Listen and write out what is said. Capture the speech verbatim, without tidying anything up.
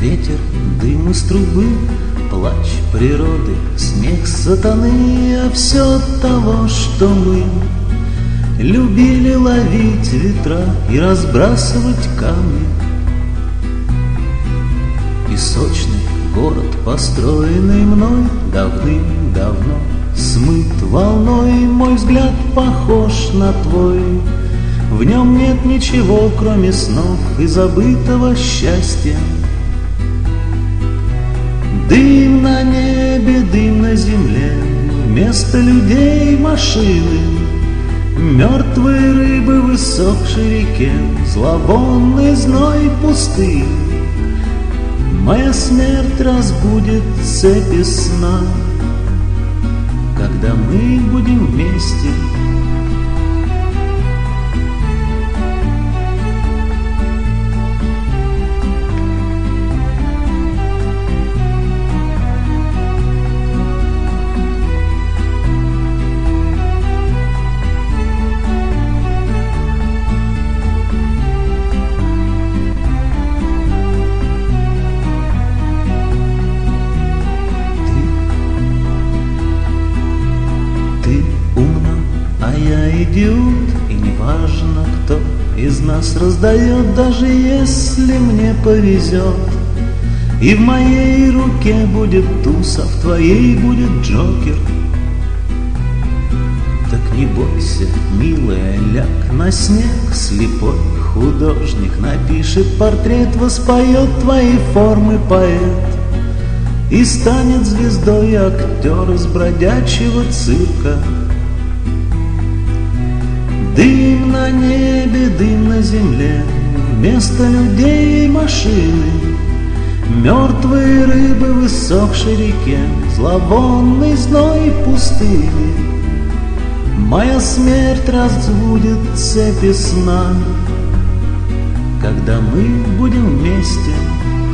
Ветер, дым из трубы, плач природы, смех сатаны, а все от того, что мы любили ловить ветра и разбрасывать камни. Песочный город, построенный мной давным-давно, смыт волной, мой взгляд похож на твой. В нем нет ничего, кроме снов и забытого счастья. Дым на небе, дым на земле, вместо людей машины, мертвые рыбы в высохшей реке, зловонный зной пустыни. Моя смерть разбудит цепи сна, когда мы будем вместе. Идиот, и неважно, кто из нас раздает, даже если мне повезет. И в моей руке будет туз, а в твоей будет джокер. Так не бойся, милая, ляг на снег. Слепой художник напишет портрет, воспоет твои формы поэт и станет звездой актер из бродячего цирка. Дым на небе, дым на земле, вместо людей машины, мертвые рыбы в высохшей реке, зловонный зной пустыни. Моя смерть разбудит цепи сна, когда мы будем вместе.